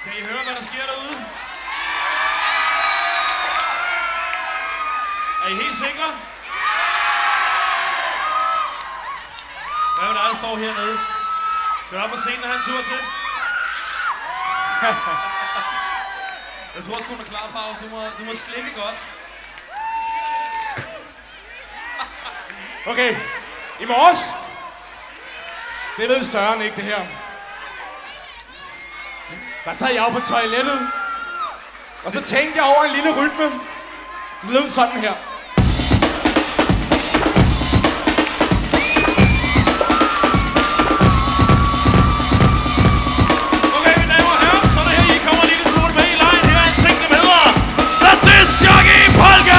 Kan I høre, hvad der sker derude? Er I helt sikre? Hvad med dig, der står hernede? Skal du op på scenen og have en tur til? Jeg tror sgu, du er klar, Pau. Du må slikke godt. Okay, i morges. Det ved Søren ikke, det her. Der sad jeg jo på toilettet. Og så tænkte jeg over en lille rytme. Den lød sådan her. Okay, mine damer og herrer, så er det her, I kommer lige smule med i lejen. Her er en ting, der hedder The Disc Jockey Polka!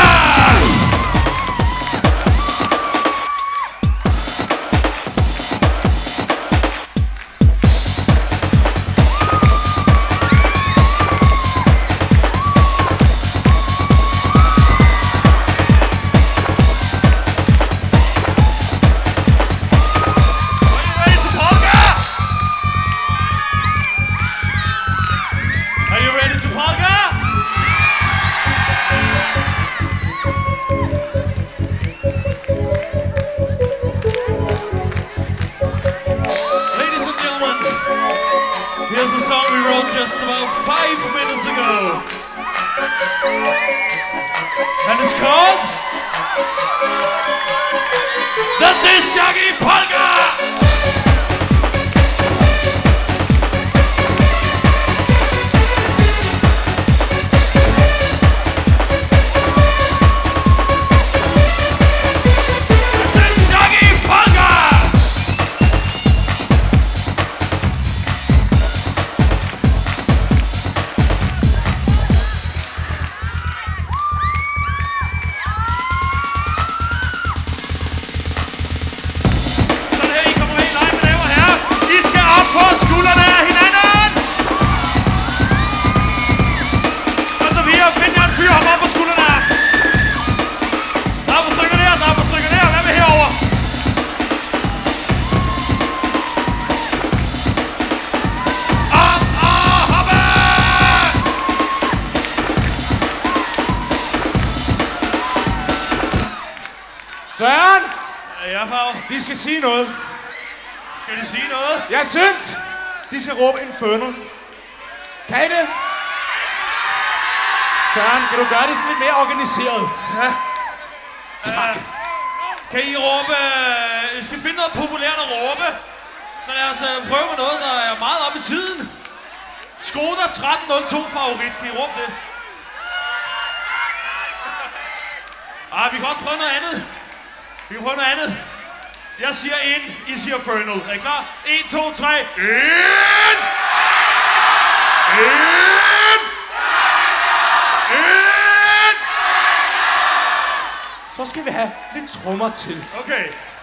Here's a song we wrote just about 5 minutes ago. And it's called The Disc Jockey Polka! Søren! Ja, Pau. De skal sige noget. Skal de sige noget? Jeg synes, de skal råbe Inferno. Kan I det? Søren, kan du gøre det sådan lidt mere organiseret? Ja. Tak. Kan I råbe... I skal finde noget populært at råbe. Så lad os prøve med noget, der er meget op i tiden. Skoda 1302 favorit. Kan I råbe det? Vi kan også prøve noget andet. Vi kan prøve noget andet. Jeg siger ind, I siger Fernal. Er I klar? 1, 2, 3. Ind! Ind! Ind! Så skal vi have lidt trommer til. Okay.